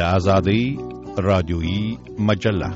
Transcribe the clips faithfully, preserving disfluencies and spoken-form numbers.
آزادی رادیویی مجله.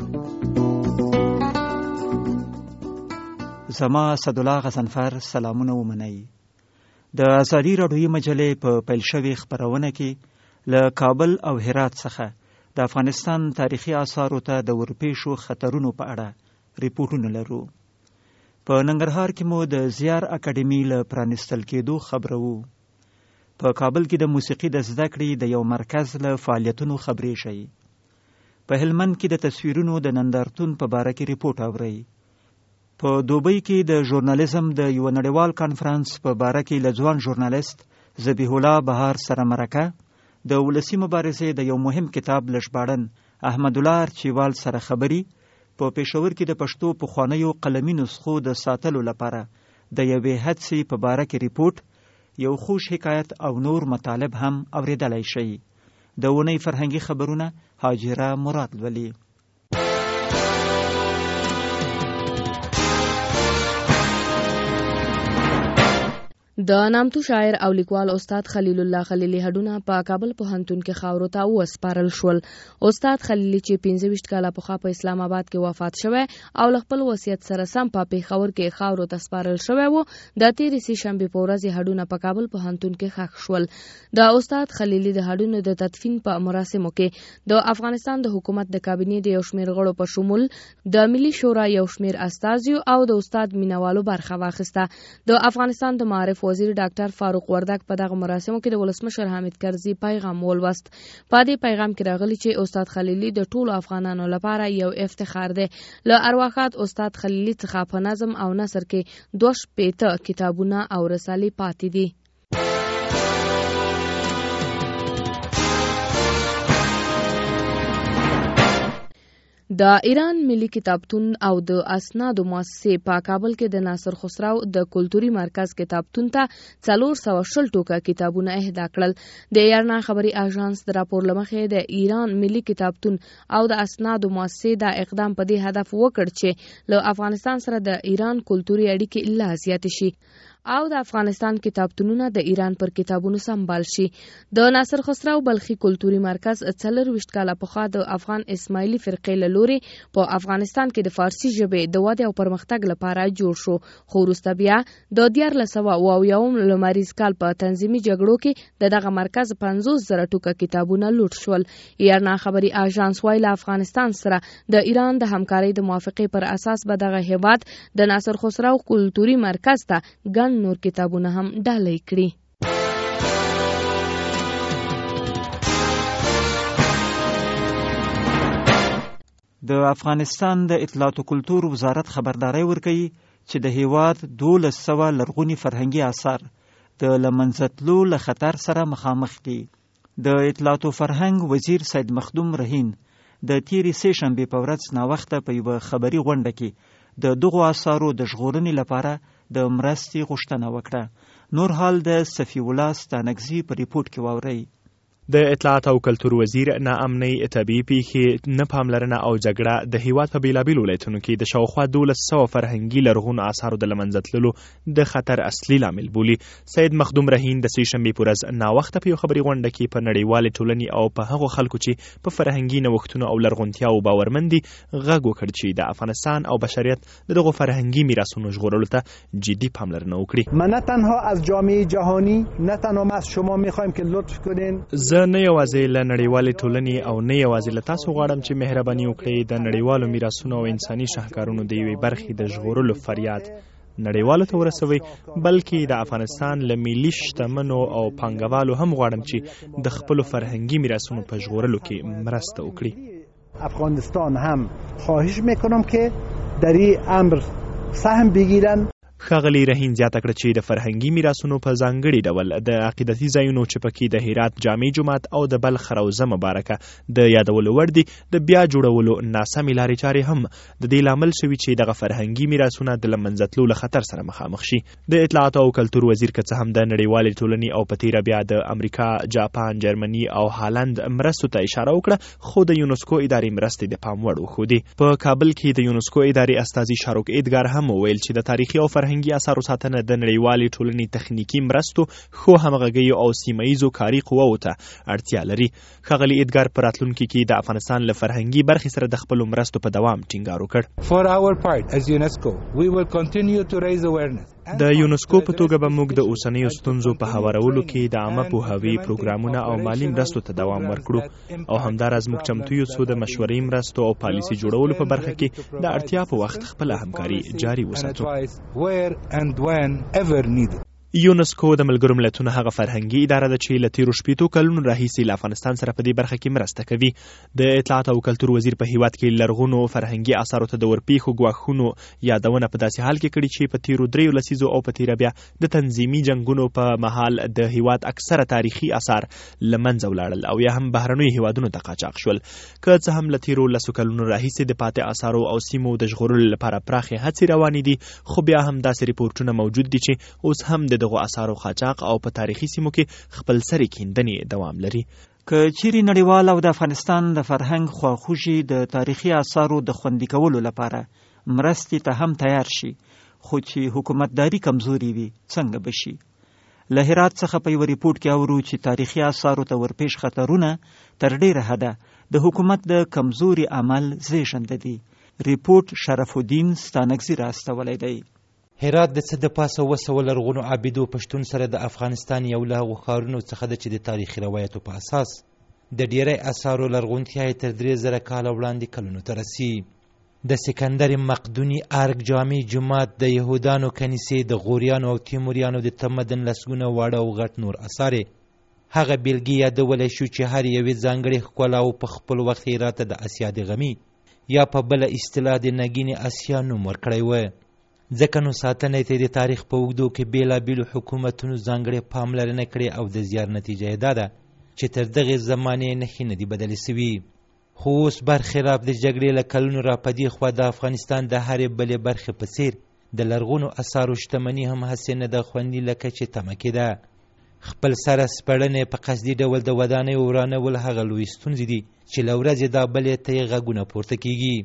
زما اسدالله غضنفر سلامونه ومنئ. د آزادی رادیویي مجلې په پیل شوې خپرونه کې له کابل او هرات څخه د افغانستان تاریخي آثارو ته د ورپېښو خطرونو په اړه ریپورټونه لرو. په ننګرهار کې مو د زیار اکاډمي له پرانستل کېدو خبرو. په کابل کې د موسیقي د زده کړې د یو مرکز له فعالیتونو خبرې شي. په هلمند کې د تصویرونو د نندارتون په باره کې ریپورټ اورئ. په دوبۍ کې د ژورنالیزم د یو نړیوال کانفرنس په باره کې له ځوان ژورنالیست ذبیح الله بهار سره مرکه، د ولسي مبارزې د یو مهم کتاب له ژباړن احمد الله ارچیوال سره خبري، په پېښور کې د پښتو پخوانیو قلمي نسخو د ساتلو لپاره د یوې هڅې په باره کې ریپورټ، یو خوش حکایت او نور مطالب هم اوریدلای شي. د اونۍ فرهنګي خبرونه هاجره مراد لولي. د نامتو شاعر او لیکوال استاد خلیل الله خلیلی هډونه په کابل پوهنتون کې خاورو ته وسپارل شول. استاد خلیلی چې پنځه ویشت کاله پخوا په اسلام آباد کې وفات شوی او له خپل وصیت سره سم په پېښور کې خاورو ته سپارل شوی و، د تېرې سې شنبې په ورځ هډونه په کابل پوهنتون کې ښخ شول. د استاد خلیلی د هډونو د تدفین په مراسمو کې د افغانستان د حکومت د کابینې د یو شمېر غړو په شمول د ملي شورا یو شمېر استازیو او د استاد مینوالو برخه واخیسته. د افغانستان د معارف وزیر ډاکټر فاروق وردک په دغه مراسمو کې د ولسمشر حامد کرزي پیغام ولوست. په دې پیغام کې راغلی چې استاد خلیلی د ټولو افغانانو لپاره یو افتخار دی. له ارواښاد استاد خلیلی څخه په نظم او نثر کې دوه شپېته کتابونه او رسالې پاتې دي. د ایران ملي کتابتون او د اسنادو مؤسسې په کابل کې د ناصر خسرو د کلتوري مرکز کتابتون ته څلور سوه شل ټوکه کتابونه اهدا کړل. د ایرنا خبري اژانس د راپور له مخې د ایران ملي کتابتون او د اسنادو مؤسسې دا اقدام په دې هدف وکړ چې له افغانستان سره د ایران کلتوري اړیکې لا زیاتې شي او د افغانستان کتابتونونه د ایران پر کتابونو سمبال شي. د ناصر خسرو بلخي کلتوري مرکز څلرویشت کاله پخوا د افغان اسماعیلي فرقې له لوري په افغانستان کې د فارسي ژبې د ودې او پرمختګ لپاره جوړ شو، خو وروسته بیا د دیارلس سوه اوه اویاوم لمریز کال په تنظیمي جګړو کې د دغه مرکز پنځوس زره ټوکه کتابونه لوټ شول. ایرنا خبري اژانس وايي له افغانستان سره د ایران د همکارۍ د موافقې پر اساس به دغه هیواد د ناصر خسرو کلتوري مرکز ته ګڼ نور کتابونه هم ډالۍ کړي. د افغانستان د اطلاعات او کلتور وزارت خبرداري ورکوي چې د هیواد دولس سوه لرغوني فرهنګي آثار د له منځه تلو له خطر سره مخامخ دي. د اطلاعات او فرهنګ وزیر سید مخدوم رهین د تېرې سې شنبې په ورځ ناوخته په یوه خبري غونډه کې د دغو آثارو د ژغورنې لپاره د مرستې غوښتنه وکړه. نور حال د صفي الله ستانکزي په ریپورټ کې واورئ. د اطلاعات او کلتور وزیر ناامنۍ، طبیعي پیښې، نه پاملرنه او جګړه د هیواد په بیلابیلو ولایتونو کې د شاوخوا دولس سوه فرهنګي لرغونو آثارو د له منځه تللو د خطر اصلي لامل بولي. سید مخدوم رهین د سې شنبې په ورځ ناوخته په یو خبري غونډه کې په نړیوالې ټولنې او په هغو خلکو چې په فرهنګي نوښتونو او لرغونتیاو باورمن دي غږ وکړ چې د افغانستان او بشریت د دغو فرهنګي میراثونو ژغورلو ته جدي پاملرنه وکړي. ما نه تنها از جامعه جهانی نه تنها از شما میخوایم که لطف کنین، زه نه یوازې له نړیوالې ټولنې او نه یوازې له تاسو غواړم چې مهرباني وکړئ د نړیوالو میراثونو او انساني شاهکارونو د یوې برخې د ژغورلو فریاد نړیوالو ته ورسوئ، بلکې د افغانستان له ملي شتمنو او پانګوالو هم غواړم چې د خپلو فرهنګي میراثونو په ژغورلو کې مرسته وکړي. افغانستان هم خواهش میکنم که در این امر سهم بگیرن. ښاغلي رهین زیاته کړه چې د فرهنګي میراثونو په ځانګړي ډول د عقیدتي ځایونو چې پکې د هرات جامع جومات او د بلخ روضه مبارکه د یادولو وړ دي د بیا جوړولو ناسمې لارې چارې هم د دې لامل شوي چې دغه فرهنګي میراثونه د له منځه تلو له خطر سره مخامخ شي. د اطلاعات او کلتور وزیر که څه هم د نړیوالې ټولنې او په تېره بیا د امریکا، جاپان، جرمني او هالند مرستو ته اشاره وکړه، خو د یونسکو ادارې مرستې د پام وړ وښودې. په کابل کې د یونسکو ادارې استازي شاروک ایدګار هم وویل چې د تاریخي او فرهنګي فرهنګي اثارو ساتنه د نړیوالې ټولنې تخنیکي مرستو خو همغږیو او سیمه ییزو کاري قواو ته اړتیا لري. ښاغلي ایدګار په راتلونکي کې د افغانستان له فرهنګي برخې سره د خپلو مرستو په دوام ټینګار وکړ. For our part as UNESCO, we will continue to raise awareness. د یونسکو په توګه به موږ د اوسنیو ستونزو په هوارولو کې د عامه پوهاوي پروګرامونه او مالي مرستو ته دوام ورکړو او همداراز موږ چمتو یو څو د مشورې مرستو او پالیسي جوړولو په برخه کې د اړتیا په وخت خپل همکاري جاري وساتو. یونسکو د ملګرو ملتونو هغه فرهنګي اداره ده چې له تیرو شپېتو کلونو راهیسې له افغانستان سره په دې برخه کې مرسته کوي. د اطلاعات او کلتور وزیر په هیواد کې لرغونو فرهنګي اثارو ته د ورپېښو ګواښونو یادونه په داسې حال کې کړې چې په تیرو دریو لسیزو او په تیره بیا د تنظیمي جنګونو په مهال د هیواد اکثره تاریخي اثار له منځه ولاړل او یا هم بهرنیو هیوادونو ته قاچاق شول. که څه هم له تیرو لسو کلونو راهیسې د پاتې اثارو او سیمو د ژغورلو لپاره پراخې هڅې روانې دي، خو بیا هم داسې ریپورټونه موجود دي چې اوس هم د دغو اثارو قاچاق او په تاریخي سیمو کې خپل سرې کیندنې دوام لري. که چیرې نړیوال او د افغانستان د فرهنګ خواخوږي د تاریخي آثارو د خوندي کولو لپاره مرستې ته هم تیار شي، خو چې حکومتداري کمزوري وي څنګه بشي؟ له هرات څخه په یو ریپورت کې اورو چې تاریخي آثارو ته ورپېښ خطرونه تر ډېره حده د حکومت د کمزوري عمل زیږنده دي. ریپورت شرف الدین ستانکزي راستولی دی. هرات د څه د پاسه وسوه لرغونو عابدو پښتون سره د افغانستان یو له هغو ښارونو څخه ده چې د تاریخي روایتو په اساس د ډیری اثارو لرغونتیا یې تر درې زره کاله وړاندې کلونو ته رسي. د سکندر مقدوني ارګ جامع جومات، د یهودانو کنیسې، د غوریانو او تیموریانو د تمدن لسګونه واړه او غټ نور اثار هغه بیلګې یادولی شو چې هر یوې ځانګړې ښکلاو په خپل وخت هرات ته د اسیا د غمي یا په بله اصطلاح د نګینې اسیا نوم ورکړی و. ځکه نو ساتنې ته د تاریخ په اوږدو کې بېلابېلو حکومتونو ځانګړې پاملرنه کړې او د زیار نتیجه یې دا ده چې تر دغې زمانې نښې نه دي بدلې سوي. خو اوس برخلاف د جګړې له کلونو را په دې خوا د افغانستان د هرې بلې برخې په څېر د لرغونو اثارو شتمني هم هسې نه ده خوندي لکه چې تمه کېده. خپل سره سپړنې په قصدي ډول د ودانیو ورانول هغه لوی ستونزې دي چې له ورځې دا بلې ته یې غږونه پورته کېږي.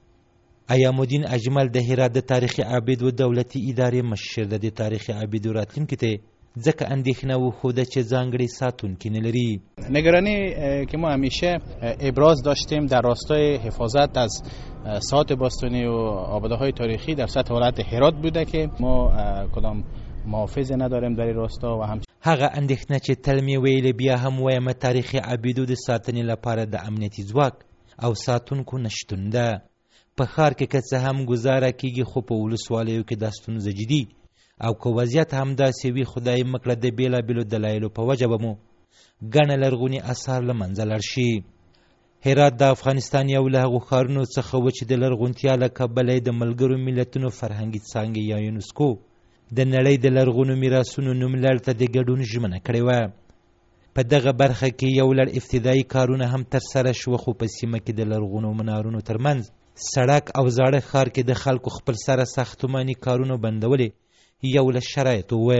ایام الدین اجمل د هرات د تاریخي عابدو دولتي ادارې مشر د دې تاریخي عابدو راتلونکي ته ځکه اندېښنه وښوده چې ځانګړی ساتونکي نه لري. نگرانی که ما همیشه ابراز داشتیم در راستای حفاظت از ساعات باستانی و آباده های تاریخی در سطح ولایت هرات بوده که ما کدام محافظ نداریم در این راستا و هم هغه اندېښنه چې تل مې ویلې بیا هم وایم تاریخي عابدو د ساتنې لپاره د امنیتي ځواک او ساتونکو نشتون ده. په ښار کې که څه هم ګزاره کېږي خو په ولسوالیو کې دا ستونزه جدي او که وضعیت همداسې وي خدای مکړه د بېلابېلو دلایلو په وجه به مو ګڼه لرغوني اثار له منځه لاړ شي. هرات د افغانستان یو له هغو ښارونو څخه و چې د لرغونتیا له کبله د ملګرو ملتونو فرهنګي څانګې یا یونسکو د نړۍ د لرغونو میراثونو نوملړ ته د ګډون ژمنه کړې وه. په دغه برخه کې یو لړ ابتدایي کارونه هم ترسره شوه، خو په سیمه کې د لرغونو منارونو ترمنځ سړک او زاړه ښار کې د خلکو خپل سره ساختماني کارونو بندولې یو له شرایطو وه.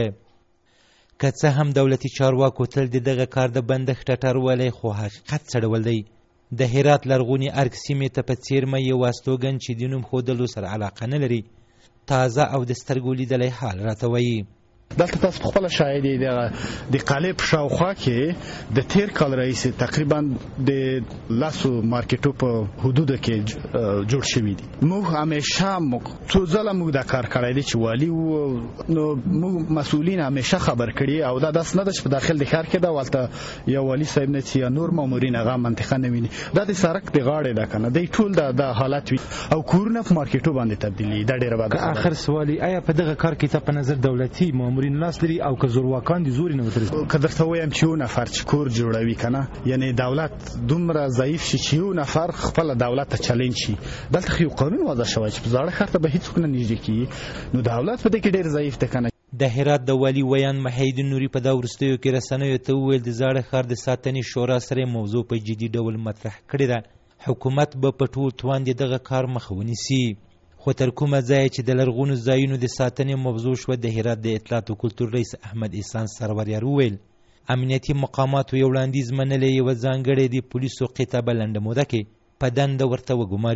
که څه هم دولتي چارواکو تل د دغه کار د بندښت ټټر ولی، خو حقیقت څه ډول دی؟ د هرات لرغوني ارګ سیمې ته په څیرمه یو استوګن چې د نوم ښودلو سره علاقه نه لري تازه او د سترګو لیدلی حال راته وایي. دلته تاسو په خپله شاهدي د قلعې په شاوخوا کې د تیر کال راهیسې تقریبا د لسو مارکیټو په حدودو کې جوړ شوي دي. موږ همیشه څو ځله موږ دا کار کړی دی چې والي و نو موږ مسؤلین همیشه خبر کړي او دا داسې نه ده چې په داخل د ښار کې ده والته یا والي صاحب نه چې یا نور مامورین هغه منطقه نه ویني. دا د سړک د غاړې ده که نه دی ټول د حالت وي او کورونه په مارکیټو باندې تبدیلي. دا ډېره بده. آخر سوالي آیا په دغه کار کې ته په نظر دولتي مامورین لاس لري او که زورواکان دي زور نه وتري؟ که درته وایم چې یو نفر چې کور جوړوي که نه، یعنی دولت دومره ضعیف شي چې یو نفر خپله دولت ته چلنج شي. دلته خو یو قانون وضع شوی چې په زاړه ښار ته به هېڅوک نه نږدې کېږي، نو دولت په دې کې ډېر ضعیف دی که نه. د هرات د والي ویان محیدین نوري په دا وروستیو کې رسنیو ته وویل د زاړه ښار د ساتنې شورا سره موضوع په جدي ډول مطرح کړې ده. حکومت به په ټول توان د دغه کار مخه ونیسي. خو تر کومه ځایه چې د لرغونو ځایونو د ساتنې موضوع شوه، د هرات د اطلاعات او کلتور رئیس احمد احسان سروریار وویل امنیتي مقاماتو یو وړاندیز منلی یوه ځانګړې د پولیسو قطعه به لنډه موده کې په دنده ورته وګماري.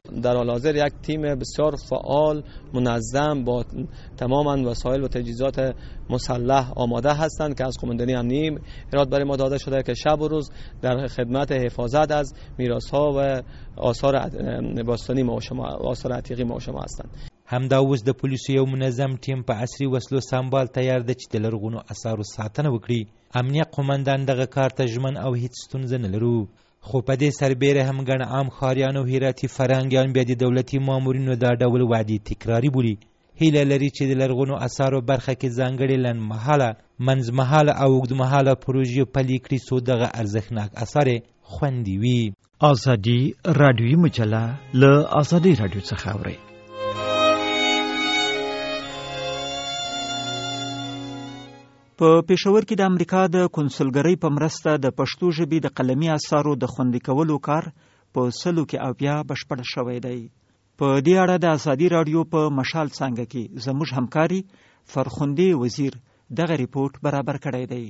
در حال حاضر یک تیم بسیار فعال منظم با تماما وسایل و تجهیزات مسلح آماده هستند که از قماندانی امنیه هرات برای ما داده شده که شب و روز در خدمت حفاظت از میراث‌ها و آثار باستانی ما و شما آثار عتیقی ما و شما هستند. همدا اوس د پولیسو یو منظم ټیم په عصري وسلو سمبال تیار دی چې د لرغونو اثارو ساتنه وکړي. امنیه قومندان دغه کار ته ژمن او هیڅ ستونزه نه لرو، خو په دې سربیره هم ګڼ عام ښاریان او هراتي فرهنګیان بیا د دولتي مامورینو دا ډول وعدې تکراري بولي. هیله لري چې د لرغونو اثارو برخه کې ځانګړې لنډمهاله، منځمهاله او اوږدمهاله پروژې پلي کړي څو دغه ارزښتناک اثار خوندي وي. ازادي راډیویي مجله له ازادي راډیو څخه اورئ. په پېښور کې د امریکا د کنسولګرۍ په مرسته د پښتو ژبې د قلمي اثارو د خوندي کولو کار په سلو کې اویا بشپړ شوی دی. په دې اړه د ازادي راډیو په مشال څانګه کې زموږ همکاري فرخندي وزیر دغه ریپورت برابر کړی دی.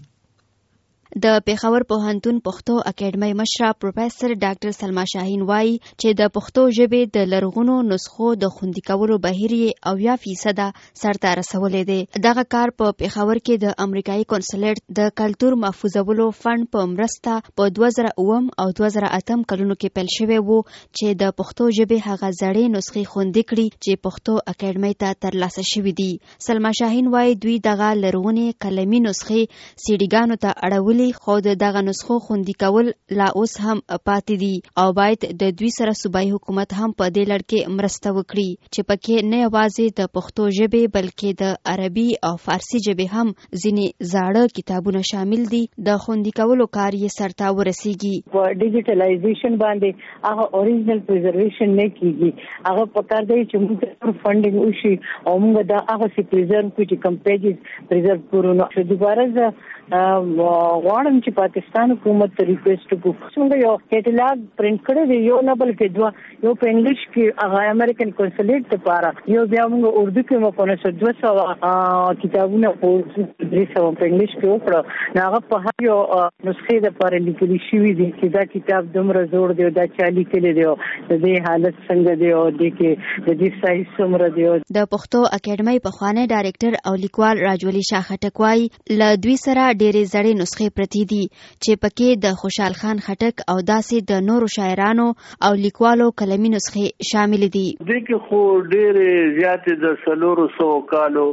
د پېښور پوهنتون پښتو اکیډمۍ مشره پروفیسور ډاکټر سلما شاهین وایي چې د پښتو ژبې د لرغونو نسخو د خوندي کولو بهیر یې اویا فیصده سرته رسولی دی. دغه کار په پېښور کې د امریکایي کنسولیټ د کلتور محفوظولو فنډ په مرسته په دوه زره اووم او دوه زره اتم کلونو کې پیل شوی و چې د پښتو ژبې هغه زړې نسخې خوندي کړي چې پښتو اکیډمۍ ته ترلاسه شوي دي. سلما شاهین وایي دوی دغه لرغونې قلمي نسخې سیډیګانو ته اړولي، خو د دغه نسخو خوندي کول لا اوس هم پاتې دي او باید د دوی سره صوبایي حکومت هم په دې لړ کې مرسته وکړي چې پکې نه یوازې د پښتو ژبې بلکې د عربي او فارسي ژبې هم ځینې زاړه کتابونه شامل دي. د خوندي کولو کار یې سرته ورسیږي. په ډیجیټلایزیشن باندې هغه اوریجنل پریزرویشن نه کیږي. هغه پکار دی چې موږ فنډینګ وشي او موږ دا هغه سی پریزرو کړي چې کم پیجز پریزرو کړو. نو دوباره زه غواړم چې پاکستان حکومت ته ریکویسټ وکړو څنګه یو کیټلاګ پرنٹ کړی دی، یو نه بلکې دوه، یو په انګلیش کې هغه امریکن کنسولیټ لپاره، یو بیا موږ اردو کې مو په نسبت دوه سوه کتابونه په درې سوه په انګلیش کې وکړو. نو هغه په هر یو نسخې لپاره لیکل شوي دي چې دا کتاب دومره زوړ دی، دا چا لیکلی دی، د دې حالت څنګه دی او د کې د دې سایز څومره دی. د پښتو اکیډمۍ پخوانی ډایرکټر او لیکوال راجولي شاه خټک وایي له دوی سره ډېرې زړې نسخې پرتې دي چې پکې د خوشحال خان خټک او داسې د نورو شاعرانو او لیکوالو کلمي نسخې شامل دي. دې کې خو ډېرې زیاتې د څلورو سوو کالو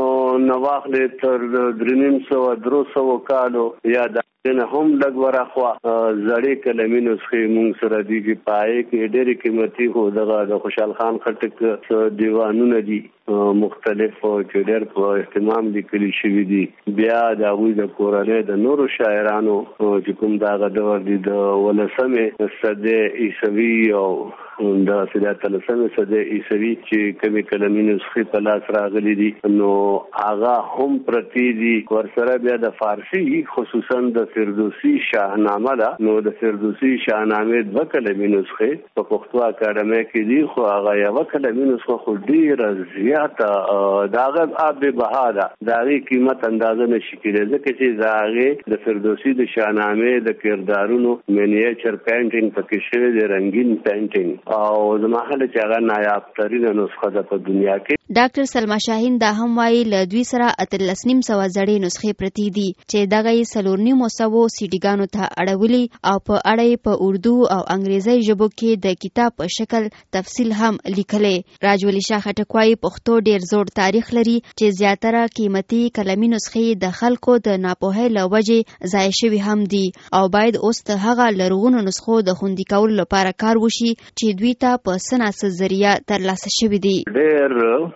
نواخلې تر درې نیم سوه درې سوو کالو یا د نه هم لږ ورخوا زړې کلمي نسخې مونږ سره دي چې پای کې ډېرې قیمتي خو دغه د خوشحال خان خټک دیوانونه دي مختلف چې ډېر په اهتمام لیکلي شوي دي. بیا د هغوی د کورنۍ د نورو شاعرانو چې کوم دغه ډول دي د ولسمې صدۍ عیسوي او د اتلسمې صدۍ عیسوي چې کومې کلمي نسخې په لاس راغلي دي نو هغه هم پرتې دي. ورسره بیا د فارسي خصوصا د فردوسي شاهنامه ده، نو د فردوسي شاهنامې دوه کلمي نسخې په پښتو اکاډمۍ کې دي، خو هغه یوه کلمي نسخه خو ډېره زیاته د هغه آب بها ده، د هغې قیمت اندازه نشي کېدی ځکه چې د هغې د فردوسي د شاهنامې د کردارونو مینیچر پینټینګ پکې شوی دی، رنګین پینټینګ، او زما خیال چې هغه نایاب ترینه نسخه ده په دنیا کې. ډاکټر سلما شاهین دا هم وایي له دوی سره اتلس نیم سوه زړې نسخې پرتې دي چې دغه یې څلور نیمو سوو سیډیګانو ته اړولي او په اړه یې په اردو او انګریزي ژبو کې د کتاب په شکل تفصیل هم لیکلی. راجولي شاه خټک وایي پښتو ډېر زوړ تاریخ لري چې زیاتره قیمتي کلمي نسخې د خلکو د ناپوهۍ له وجې ضایع شوي هم دي او باید اوس د هغه لرغونو نسخو د خوندي کولو لپاره کار وشي چې دوی ته په څه ناڅه ذریعه ترلاسه شوي دي. ډېر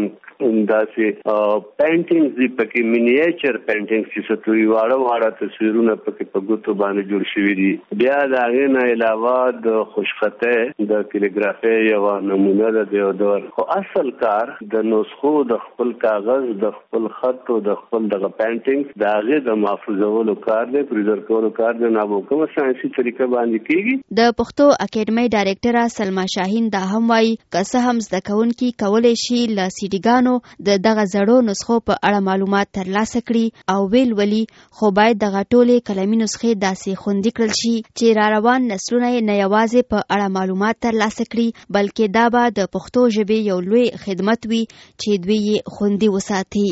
داسې پینټینګز دي پکې، مینیچر پینټینګز چې څه توي واړه واړه تصویرونه پکې په ګوتو باندې جوړ شوي دي. بیا د هغې نه علاوه د خوشخطۍ د کلیګرافۍ یوه نمونه ده د یو ډول، خو اصل کار د نسخو د خپل کاغذ د خپل خط او د خپل دغه پینټینګز د هغې د محفوظولو کار دی، پریزر کولو کار دی، نه به کومه ساینسي طریقه باندې کېږي. د پښتو اکیډمۍ ډایرکټره سلما شاهین دا هم وایي که څه هم زده کوونکي کولی شي له سیډیګانو افغانانو د دغه زړو نسخو په اړه معلومات ترلاسه کړي او ویل ولي، خو باید دغه ټولې کلمي نسخې داسې خوندي کړل شي چې را روان نسلونه یې نه یوازې په اړه معلومات ترلاسه کړي، بلکې دا به د پښتو ژبې یو لوی خدمت وي چې دوی یې خوندي وساتي.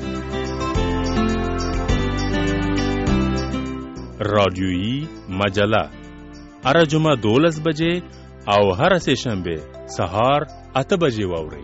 رادیویی مجله هر جمعه دولس بجې او هر سه شنبه سهار اته بجې واورئ.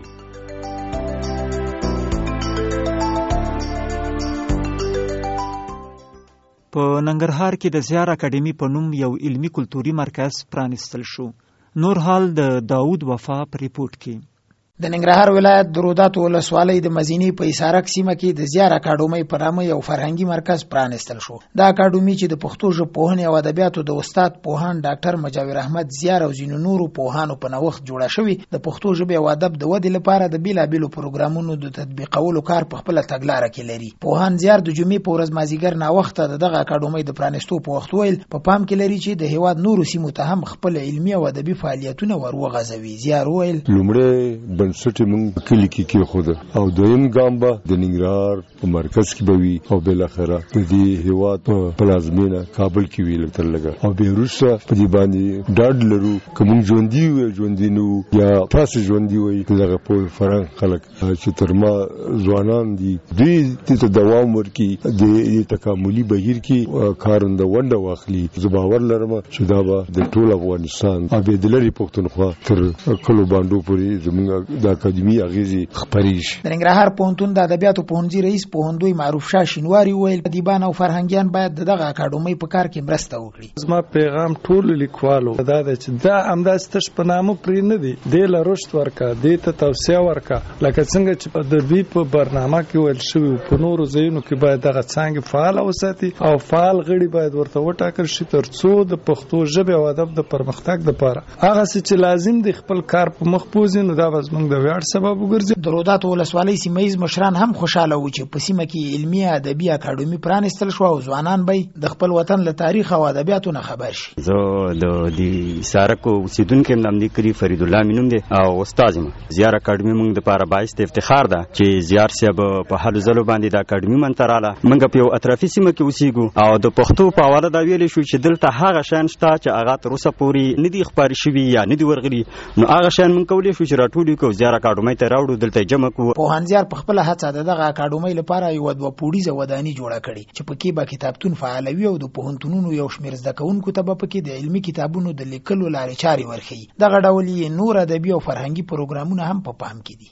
په ننګرهار کې د زیار اکاډمي په نوم یو علمي کلتوري مرکز پرانیستل شو. نور حال د داود وفا په ریپورت کې. د ننګرهار ولایت د رودات ولسوالۍ د مزینی په اسارک سیمه کې د زیار اکاډمي په نامه یو فرهنګي مرکز پرانیستل شو. دا اکاډمي چې د پښتو ژبې پوهنې او ادبیاتو د استاد پوهان ډاکټر مجاور احمد زیار او ځینو نورو پوهانو په نوښت جوړه شوې، د پښتو ژبې او ادب د ودې لپاره د بیلابیلو پروګرامونو د تطبیقولو کار په خپل تګلاره کې لري. پوهان زیار د جمعې په ورځ مازیګر ناوخته د دغه اکاډمي د پرانیستو په وخت ویل په پام کې لري چې د هیواد نورو سیمو ته هم خپل علمي او ادبي فعالیتونه وروغځوي. زیار ویل لومړی بنسټ موږ کلی کې کې خود او دویم ګام به د ننګرهار په مرکز کې به وي او بل اخره د دې هیواد په پلازمینه کابل کې ویل تر لګا او به روسه په دې باندې ډاډ لرو کوم ژوندۍ وي ژوندۍ نو یا تاسو ژوندۍ وي دغه په فرهنګ خلک چې تر ما ځوانان دي دوی ته دوام ورکي د تکاملي بهیر کې کارنده ونده واخلي. زه باور لرم چې دا به د ټول افغانستان او د لری پښتونخوا تر کلو باندې پورې زموږ د اکاډمي خپریش. د ننګرهار پوهنتون د ادبیاتو پوهنځي رئیس پوهندوی معروف شاه شینواری ویل ادیبان او فرهنګیان باید دغه اکاډمي په کار کې مرسته وکړي. زما پیغام ټول لیکوالو دا د چې دا همداس تش په نامو پرې نه دی د لروشت ورکا د ته توسعه ورکا لکه څنګه چې په ادبي په برنامه کې ویل شوی په نورو ځایونو کې باید دغه څنګه فعال اوساتي او فعال غړي باید ورته وټاکل شي ترڅو د پښتو ژبې او ادب د پرمختګ لپاره هغه چې لازم دی خپل کار په مخ بوزي نو دا زموږ د ویاړ سبب د رودات ولسوالۍ سیمه‌یز مشران هم خوشاله و چې په سیمه کې علمي ادبي اکاډمي پرانیستل شو او ځوانان به د خپل وطن له تاریخ او ادبیاتو نه خبر شي. زه د دې سارکو اوسیدونکو نام لیکري فرید الله مینوم دی او استاد یم. زیار اکاډمي موږ د لپاره باعث افتخار ده چې زیار صاحب په حالو زلو باندې د اکاډمي منتراله موږ په یو اطرافي سیمه کې اوسېږو او د پښتو په حواله دا ویل شو چې دلته هغه شان شته چې هغه تر اوسه پورې نه دي خبري شوي یا نه دي ورغلي نو هغه شان موږ کولای شو چې راټول کو زیار اکاډمي ته راوړو دلته جمع کو. پوهان زیار په خپل هڅه دغه اکاډمي لپاره یو د پوډیزه وداني جوړه کړي چې پکې به کتابتون فعالوي او د پوهنتونونو یو شمېر زده کوونکو ته به پکې د علمي کتابونو د لیکلو لارې چارې ورښيي. دغه ډول یې نور ادبي او فرهنګي پروګرامونه هم په پام کې دي.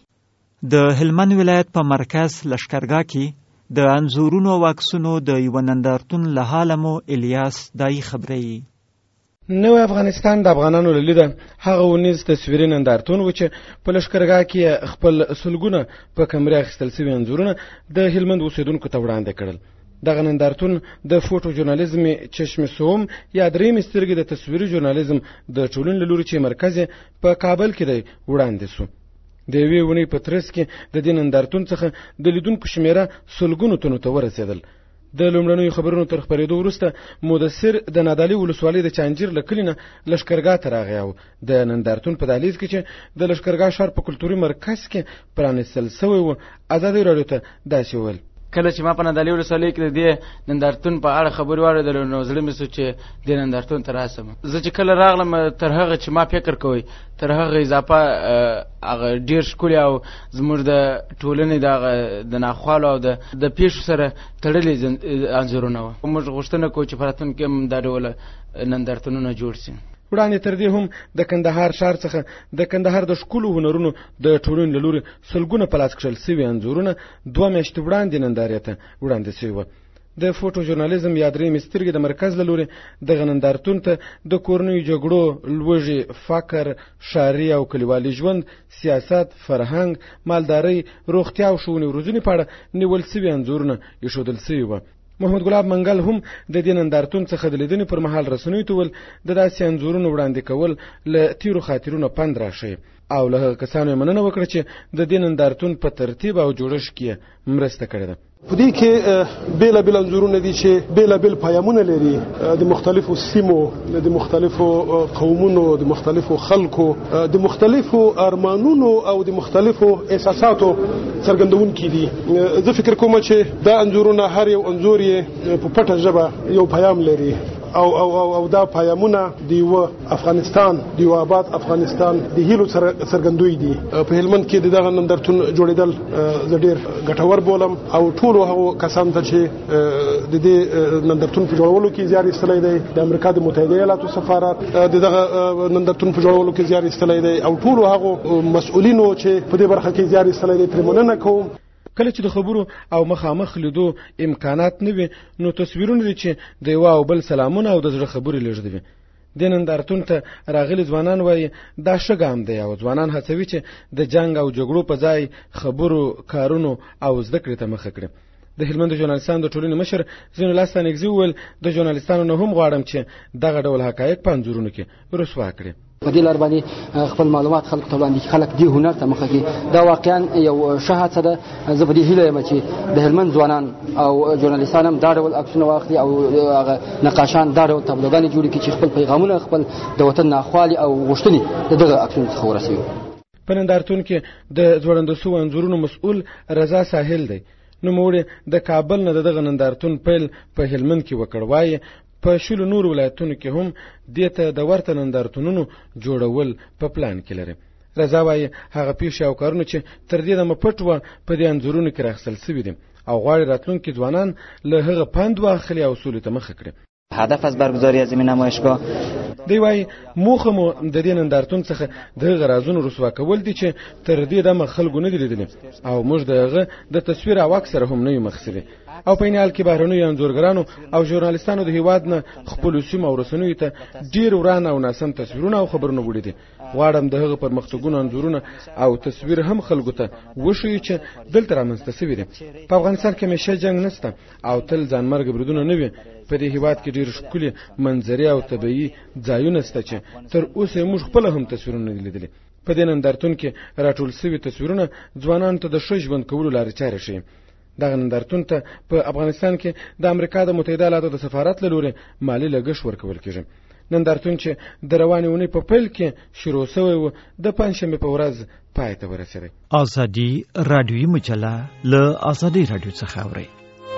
د هلمند ولایت په مرکز لشکرګاه کې د انځورونو او عکسونو د یو نندارتون له حاله مو الیاس دای خبرې. نو افغانستان د افغانانو له لیده هغه ونیز تصویري نندارتون و چې په لشکرګاه کې خپل سلګونه په کمرې اخیستل شوي انځورونه د هلمند اوسیدونکو ته وړاندې کړل. دغه نندارتون د فوټو ژورنالیزم چشم سوم یا درېیم سترګې د تصویري ژورنالیزم د ټولنې له لوري چې مرکز په کابل کې دی وړاندې شو. د یوې ونې په ترڅ کې د دې نندارتون څخه د لیدونکو شمیره سلګونو تنو ته ورسېدل. د لومړنیو خبرونو تر خپرېدو وروسته مدثر د نادالي ولسوالۍ د چانجیر له کلي نه لشکرګاه ته راغی او د نندارتون په دهلیز کې چې د لشکرګاه ښار په کلتوري مرکز کې پرانیستل سوی و ازادي راډیو ته داسې وویل. کله چې ما په نادالي ولسوالۍ کې د دې نندارتون په اړه خبرې واورېدلې نو زړه مې سو چې دې نندارتون ته راسم. زه چې کله راغلم تر هغه چې ما فکر کوی تر هغه اضافه هغه ډېر ښکلي او زموږ د ټولنې د ناخوالو او د پیښو سره تړلي انځورونه وو. موږ غوښتنه کوو چې په راتلونکي کې هم دا ډول نندارتونونه جوړ شي. وړاندې تر دې هم د کندهار ښار څخه د کندهار د ښکلو هنرونو د ټولنې له لوري سلګونه په لاس کښل سوي انځورونه دوه میاشتې وړاندې نندارې ته وړاندې سوي وه. د فوټو ژورنالیزم یا درېیمې سترګې د مرکز له لوري دغه نندارتون ته د کورنیو جګړو، لوږې، فقر، ښاري او کلیوالي ژوند، سیاست، فرهنګ، مالدارۍ، روغتیا او ښوونې روزنې په اړه نیول سوي انځورونه ایښودل سوي وه. محمد ګلاب منګل هم د دې نندارتون څخه د لیدنې پر مهال رسنیو ته ویل د داسې انځورونو وړاندې کول له تیرو خاطرونو پند راښیي. او له کسانو مننه وکړه چې د دې نندارتون په ترتیب او جوړښت کې مرسته کړې ده. په دې کې بیل بیل انځورونه دي چې بیل بیل پیغامونه لري د مختلفو سیمو، د مختلفو قومونو، د مختلفو خلکو، د مختلفو ارمانونو او د مختلفو احساساتو څرګندونکي دي. زه فکر کوم چې دا انځورونه هر یو انځور یې په پټه ژبه یو پیغام لري او او او, او دا پیغامونه د یو افغانستان، د یو آباد افغانستان د هیلو څرګندوي دي. په هلمند کې دغه نندارتون جوړېدل زه ډېر ګټور بولم او ټول هغه کسان ته چې د دې نندارتون په جوړولو کې زیار ایستلی دی، د امریکا د متحده ایالاتو سفارت د دغه نندارتون په جوړولو کې زیار ایستلی دی او ټول هغه مسؤلینو چې په دې برخه کې زیار ایستلی دی ترې مننه کوم. کله چې د خبرو او مخامخ لیدو امکانات نه وي نو تصویرونه دي چې د یو او بل سلامونه او د زړه خبرې لېږدوي. د نندارتون ته راغلي ځوانان وایي دا ښه ګام دی او ځوانان هڅوي چې د جنګ او جګړو په ځای خبرو، کارونو او زده کړې ته مخه کړي. د هلمند ژورنالستانو د ټولنې مشر زین الله ستانکزي وویل د ژورنالستانو نه هم غواړم چې دغه ډول حقایق په انځورونو کې رسوا کړي. په دې لار باندې خپل معلومات خلک ته وړاندې خلک دې هنر ته مخه کړي. دا واقعا یو ښه هڅه ده. زه په دې هیله یم چې د هلمند ځوانان او ژورنالستان هم دا ډول عکسونه واخلي او هغه نقاشان دا ډول تابلوګانې جوړې کړي چې خپل پیغامونه خپل د وطن ناخوالې او غوښتنې د دغه عکسونو څخه ورسوي. په نندارتون کې د ځوړنده سوو انځورونو مسؤل رضا ساحل دی. نوموړی د کابل نه دغه نندارتون پیل په هلمند کې وکړ. وایي په شلو نور ولایتونو کې هم دې ته د ورته نندارتونونو جوړول په پلان کې لري. رضا وایي هغه پیښې او کارونه چې تر دې دمه پټ وه په دې انځورونو کې راخیستل سوي دي او غواړي راتلونکي ځوانان له هغه پند واخلي او سولې ته مخه کړي. هدف از برگزاری از این نمایشگاه دی وایي موخه مو د دې نندارتون څخه د هغه رازونو رسوا کول دي چې تر دې دمه خلکو نه دي لیدلي او موږ د هغه د تصویر او عکس سره هم نه یو مخسلي او په این حال کې بهرنیو انځورګرانو او ژورنالستانو د هیواد نه خپلو سیمو او رسنیو ته ډېر وران او ناسم تصویرونه او خبرونه وړي دي. غواړم د هغه پرمختګونو انځورونه او تصویر هم خلکو ته وښیي چې دلته رامنځته سوي دي. په افغانستان کې همیشه جنګ نشته او تل ځانمرګ بریدونه نه وي. په دې هیواد کې ډېر ښکلي منظرې او طبیعي ځایونه شته چې تر اوسه موږ خپله هم تصویرونه نه لیدلي. په دې نندارتون کې راټول سوي تصویرونه ځوانانو ته د ښه ژوند کولو لارې چارې ښیي. دغه نندارتون ته په افغانستان کې د امریکا د متحده ایالاتو د سفارت له لورې مالي لګښت ورکول کېږي. نندارتون چې د روانې اونۍ په پیل کې شروع شوی و د پنجشنبې په ورځ پای ته ورسېدی. ازادي راډیویي مجله له ازادي راډیو څخه اورئ.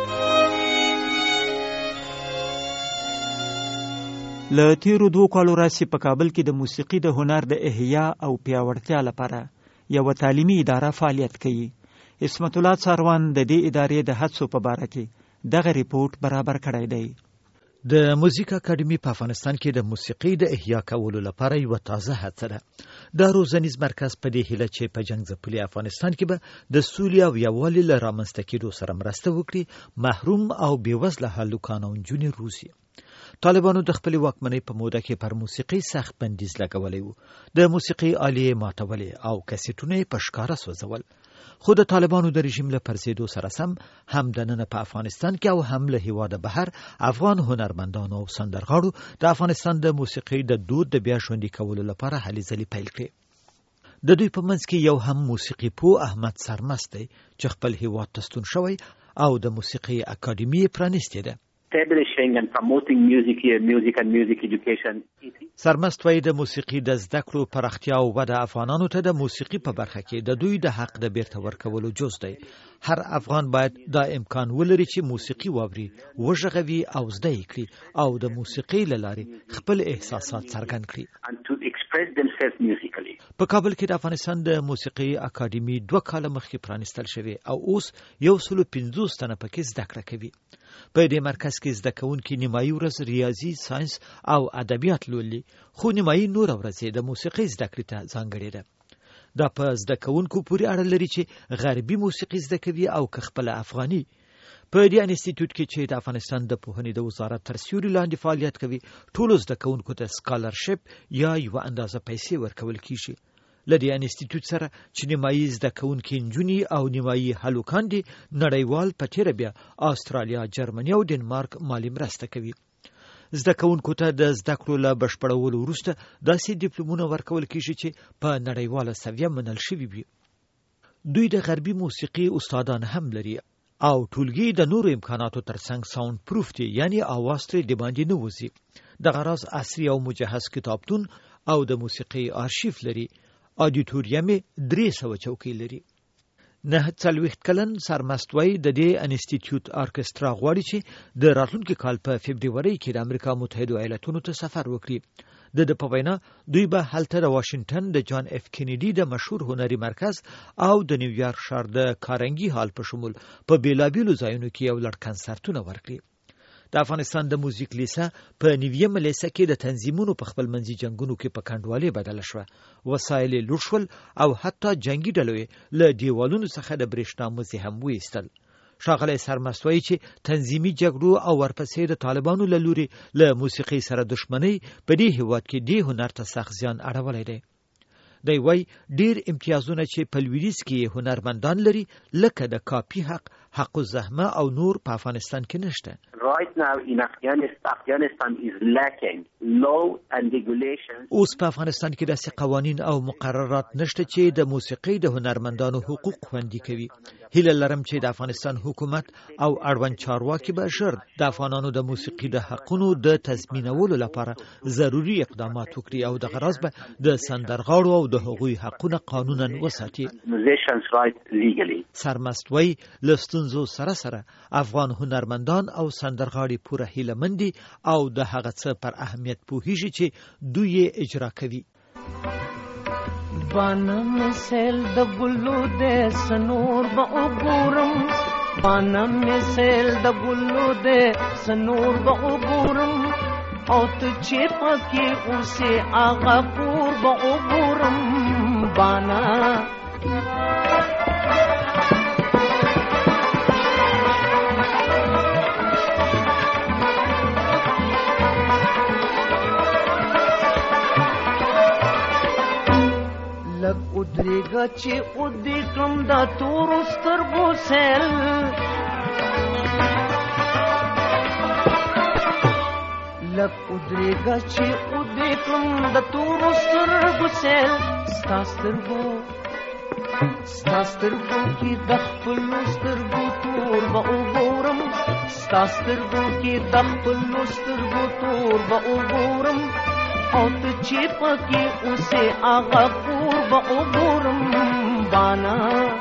له تیرو دوو کالو راځي په کابل کې د موسیقي د هنر د احیا او پیاوړتیا لپاره یو تعلیمي اداره فعالیت کوي. اسمت الله څاروان د دې ادارې د هڅو په باره کې دغه ریپورت برابر کړی دی. د موزیک اکاډمي په افغانستان کې د موسیقي د احیا کولو لپاره یو تازه هڅه ده. دا روزنیز مرکز په دې هیله چې په جنګ ځپلي افغانستان کې به د سولې او یووالي له رامنځته کېدو سره مرسته وکړي محروم او بېوزله هلکان او نجونې روزي. طالبانو د خپلې واکمنۍ په موده کې پر موسیقي سخت بندیز لګولی و. د موسیقي آلې ماتولې او کسیټونه یې په ښکاره سوځول. خو د طالبانو د رژیم له پرځېدو سره سم هم دننه په افغانستان کې او هم له هیواده بهر افغان هنرمندانو او سندرغاړو د افغانستان د موسیقۍ د دود د بیا ژوندي کولو لپاره هلې ځلې پیل کړې. د دوی په منځ کې یو هم موسیقي پوه احمد سرمست دی چې خپل هیواد ته ستون شوی او د موسیقي اکاډمي یې پرانیستې ده. establishing and promoting music here, music and music education. سرمست وایي د موسیقي د زده کړو پراختیا او وده افغانانو ته د موسیقي په برخه کې د دوی د حق د بیرته ورکولو جز دی. هر افغان باید دا امکان ولري چې موسیقي واوري، وژغوي او زده یې کړي او د موسیقي له لارې خپل احساسات څرګند کړي. په کابل کې د افغانستان د موسیقي اکاډمي دوه کاله مخکې پرانیستل شوې او اوس یو سلو پنځوس تنه پکې زده کړه کوي. په دې مرکز کې زده کوونکي نیمایي ورځ ریاضي، ساینس او ادبیات لولي، خو نیمایي نور ورځ د موسیقي زده کړې ته ځانګړې ده. دا په زده کوونکو پورې اړه لري چې غربي موسیقي زده کوي او که خپله افغاني. په دې انسټیټیوټ کې چې د افغانستان د پوهنې د وزارت تر سیوري لاندې فعالیت کوي، ټولو زده کوونکو ته سکالرشپ یا یوه اندازه پیسې ورکول کیږي. له دې انسټیټیوټ سره چې نیمایي زده کوونکي نجونې او نیمایي هلکان دي، نړیوال په تیره بیا استرالیا، جرمني او ډنمارک مالي مرسته کوي. زده کوونکو ته د زده کړو له بشپړولو وروسته داسې ډیپلومونه ورکول کیږي چې په نړیواله سویه منل شوي وي. دوی د غربي موسیقي استادان هم لري او ټولګي د نورو امکاناتو ترڅنګ ساوند پروف دي، یعنی اواز ترې د باندې نه وځي. د غراض عصري او مجهز کتابتون او د موسیقي آرشیف لري. اډیټوریم درې سوه چوکۍ لري. نه څلوېښت کلن سرمستوی د دې انسټیټیوټ ارکسترا غواړي چې د راتلونکي کال په فبروري کې د امریکا متحده ایالاتونو ته سفر وکړي. د د په وینا دوی به هلته د واشنگټن د جان اف کینیډي د مشهور هنري مرکز او د نیویارک ښار د کارنګي هال په شمول په بیلابیلو ځایونو کې یو لړ کنسرتونه ورکړي. د افغانستان د موزیک لیسه په نویم لیسه کې د تنظیمونو په خپل منځي جنگونو کې په کنډوالې بدله شوه. وسایل یې لوټ شول او حتی جنگي ډلو یې له دیوالونو څخه د برېښنا مزي هم وایستل. ښاغلی سرمست وایي چې تنظیمي جګړو او ورپسې د طالبانو له لورې له موسیقۍ سره دښمنۍ په دې هېواد کې دې هنر ته سخت زیان اړولی دی. دی وایي ډېر امتیازونه چې په لویدیځ کې هنرمندان لري لکه د کاپي حق، حق الزحمه او نور په افغانستان کې نشته. Right now in Afghanistan, Afghanistan is lacking law and regulations. اوس په افغانستان کې داسې قوانین او مقررات نشته چې د موسیقۍ د هنرمندانو حقوق خوندي کوي. هیله لرم چې د افغانستان حکومت او اړوند چارواکي به ژر د افغانانو د موسیقۍ د حقونو د تضمینولو لپاره ضروري اقدامات وکړي او د غراض به د سندرغاړو او د هغوی حقونه قانونا وساتي. سرمست وایي له ستونزو سره سره افغان هنرمندان او سندرغاړي پوره هیله مندي او د هغه څه پر اهمیت پوهیږي چې دوی یې اجرا کوي. بانم سیل د ګلو د سنور به وګورم، بانم سیل د ګلو د سنور به وګورم، او ته چې پکې اوسې هغه کور به وګورم. بانا لږ ودرېږه چې ودې کړم دا تورو سترګو سیل، لږ ودرېږه چې ودې کړم د تورو سترګو سیل. ستا سترګو ستا سترګو کې د خپلو سترګو تور به وګورم، ستا سترګو کې د خپلو سترګو تور به وګورم، او ته چې پکې اوسې هغه کور به وګورم. بانا